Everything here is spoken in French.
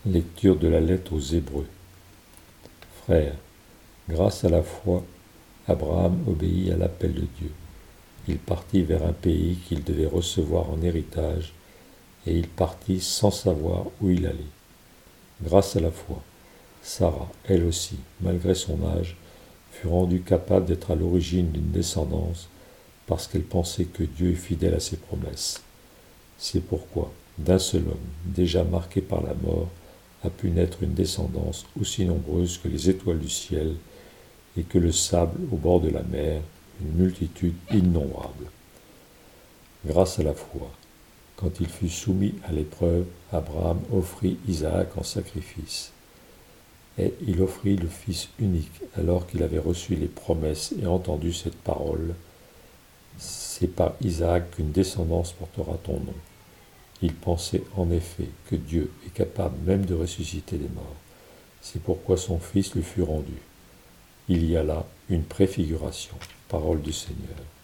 Lecture de la lettre aux Hébreux. Frères, grâce à la foi, Abraham obéit à l'appel de Dieu. Il partit vers un pays qu'il devait recevoir en héritage, et il partit sans savoir où il allait. Grâce à la foi, Sarah, elle aussi, malgré son âge, fut rendue capable d'être à l'origine d'une descendance parce qu'elle pensait que Dieu est fidèle à ses promesses. C'est pourquoi, d'un seul homme, déjà marqué par la mort, a pu naître une descendance aussi nombreuse que les étoiles du ciel et que le sable au bord de la mer, une multitude innombrable. Grâce à la foi, quand il fut soumis à l'épreuve, Abraham offrit Isaac en sacrifice. Et il offrit le Fils unique alors qu'il avait reçu les promesses et entendu cette parole. C'est par Isaac qu'une descendance portera ton nom. Il pensait en effet que Dieu est capable même de ressusciter les morts. C'est pourquoi son Fils lui fut rendu. Il y a là une préfiguration. Parole du Seigneur.